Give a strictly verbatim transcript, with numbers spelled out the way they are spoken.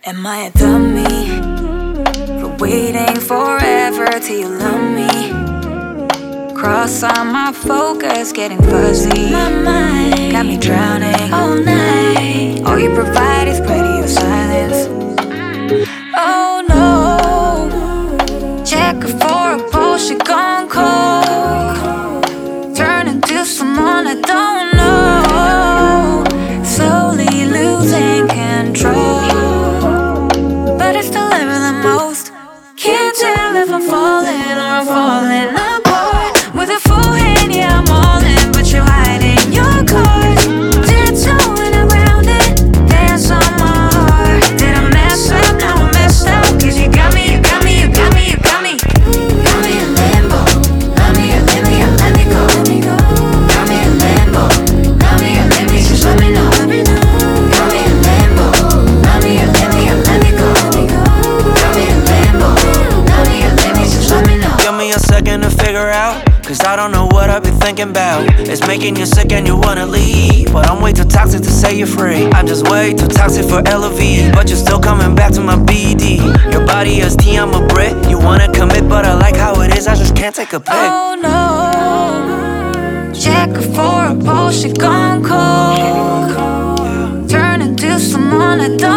Am I a dummy for waiting forever till you love me? Cross on my focus, getting fuzzy. My mind got me drowning all night. All you provide is radio silence. Oh no, check her for a pulse, she gone cold. Turn into someone I don't know. Slowly losing control, but I still love her the most. Can't tell if I'm falling or I'm falling apart. With a full hand, yeah, I'm all in, but you're hiding your cards. Tiptoeing around it, dance on my heart. Did I mess up? Now I messed up. Cause you got me, you got me, you got me, you got me. Got me in limbo. Love me or let me, or let me go. Got me in limbo. Love me or let me, just let me know. Got me in limbo. Love me or let me, or let me go. Got me in limbo. Love me or let me, just let me know. Give me a second to figure out, cause I don't know what I've been thinking about. It's making you sick and you wanna leave, but I'm way too toxic to say you're free. I'm just way too toxic for L O V, but you're still coming back to my B D. Your body is tea, I'm a Brit. You wanna commit, but I like how it is, I just can't take a pic. Oh no, check her for a pulse, she gone cold. Turn into someone I don't